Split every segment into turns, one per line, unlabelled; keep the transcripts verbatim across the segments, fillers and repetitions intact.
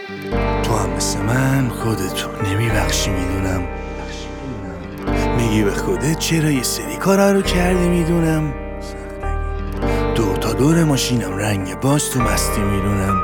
تو هم مثل من خودتو نمیبخشی میدونم. میگی به خودت چرا یه سری کارا رو کردی میدونم. دو تا دور ماشینم رنگ باز تو مستی میدونم.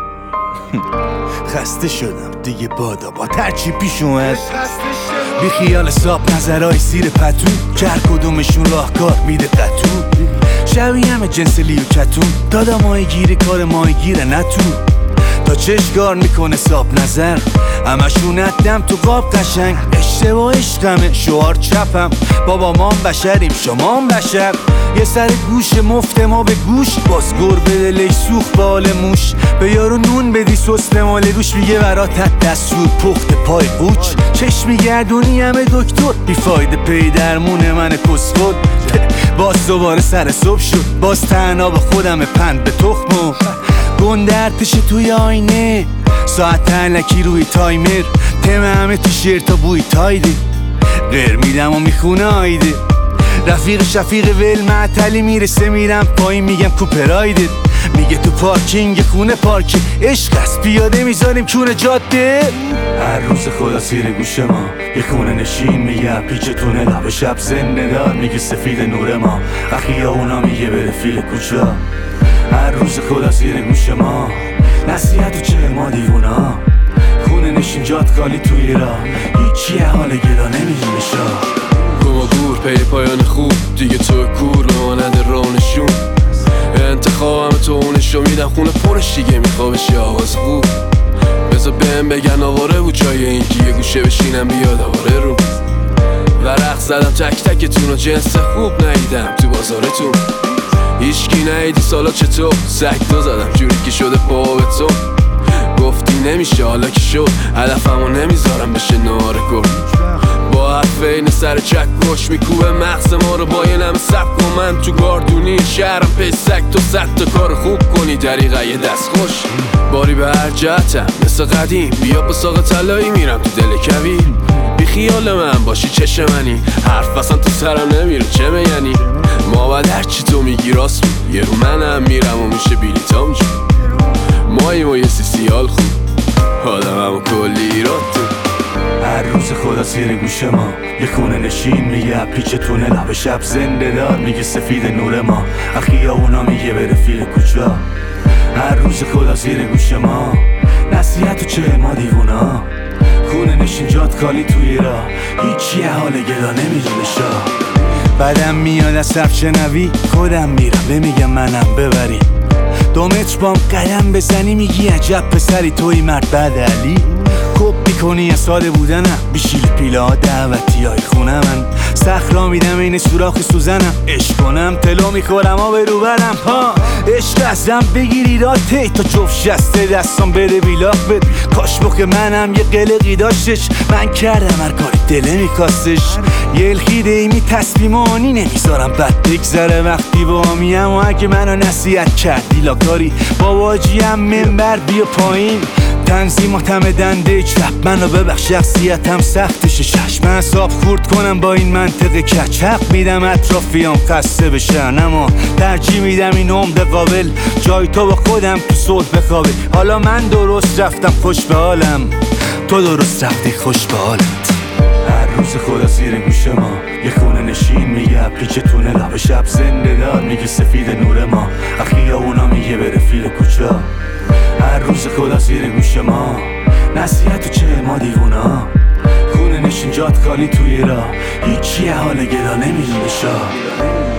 خسته شدم دیگه بادا با ترچی پیش اومد. بی خیال ساب نظرهای زیر پتو، کر کدومشون راهکار میده قطو. شبیه همه جنس لیو کتون، دادا ماهی گیری کار ماهی گیره نتو. تا چشگار میکنه ساب نظر، همشون ندم تو قاب قشنگ. اشتباه عشقمه شعار چپم، بابا ما هم بشریم شما هم بشر. یه سر گوش مفت ما به گوش، باز گربه دلش سوخت به حال موش. به یارو نون بدی سس مال روش، میگه برات دستور پخت پای قوچ. چشمی گردونی همه دکتر، بیفایده پی درمون من کس خود. باز دوباره سر صبح شد، باز تنها به خودم پند به تخمو. گنده ارتش توی آینه، ساعت تلکی روی تایمر. تم همه تیشرتا بوی تایده، غیر میدم و میخونه آیده. رفیق شفیق ول معطلی میرسه میرم پایین، میگم کوپرایده. میگه تو پارکینگ خونه پارکی عشق است، پیاده میذاریم کونه جاده. هر روز خدا سیر گوش ما، یه خونه نشین میگه پیچ تونه لب شب زنده دار. میگه سفید نور ما، اخی اونا میگه بره فیل کوچا. هر روز خدا سیر گوش ما، نصیحت و چه ما دیوونا. خونه نشین جات خالی توی را، هیچی حال گدا نمیدونه شا.
گما گور پی پایان خوب، دیگه تو کور به مانند رانشون. انتخابم تو اونشو میدم خونه پرش، دیگه میخوابش یه آواز خوب. بذار بهم بگن آواره بود جای اینکه یه گوشه بشینم بیاد آواره رو. ورق زدم تک تکتون و جنس خوب ندیدم تو بازارتون. هیچکی ندیدی سالا چطور، سگ دو زدم جوری که شده پا به تو. گفتی نمیشه حالا که شد، هدفمو نمیذارم بشه نوار گل. با حرف این سر چک گوش میکوبه مغز ما رو با یه نم سب کن. من تو گاردونی شهرم پیسک، تو صد تا کار خوب کنی دریقه یه دست خوش. باری به هر جهتم مثل قدیم، بیا با ساق طلایی میرم تو دل کویر. بی خیال من باشی چشم منی، حرف اصلا تو سرم نمیره چه میگنی. ما باید هرچی تو میگی راست بود، یه رو منم میرم و میشه بیلیتام جون. مایی ما یه سی سیال خوب، آدم همو کلی ایراد تو.
هر روز خدا سیر گوش ما، یه خونه نشین میگه پیچ تونه لب شب زنده دار. میگه سفید نور ما، اخی اونا میگه بره فیل کوچا. هر روز خدا سیر گوش ما، نصیحت و چه ما دیوونا. خونه نشین جات خالی توی را، هیچی حال گدا نمیدونه شا. بعدم میاد از صرف شنوی، خودم میرم بمیگم منم ببری. دو متر بام قدم بزنی میگی عجب پسری توی مرد بعد علی. کپ میکنی از ساده بودنم، بیشیل پیله ها دعوتی های خونه من. سخرا میدم این سوراخ سوزنم، عشق کنم تلو میخورم ها به رو برم. ها عشق ازم بگیری راته، تا جفت شسته دستم بره بیلاق بد. کاش بخه منم یه قلقی داشتش، من کردم هر کاری دله میکاستش. یه الخیده ایمی تصمیمانی نمیذارم بد بگذره وقتی با میم. و اگه منو نصیحت کردی لاکاری، باباجیم منبر بیا پایین. تنظیماتم دنده چپ، منو ببخش شخصیتم سختشه. شش من حساب خورد کنم با این منطق کچ. حق میدم اطرافیام خسته بشن، اما ترجیح میدم این عمر قابل جای تو با خودم تو صلح بخوابه. حالا من درست رفتم خوش به حالم، تو درست رفتی خوش به حالت. هر روز خدا سیر گوش ما، یه خونه نشین میگه پیچ تونه لب شب زنده دار. میگه سفید نور ما، اخی اونا میگه بره فیل کوچا. هر روز خدا سیر گوش ما، نصیحت و چه ما دیوونا. خونه نشین جات خالی توی را، هیچی حال گدا نمیدونه شا.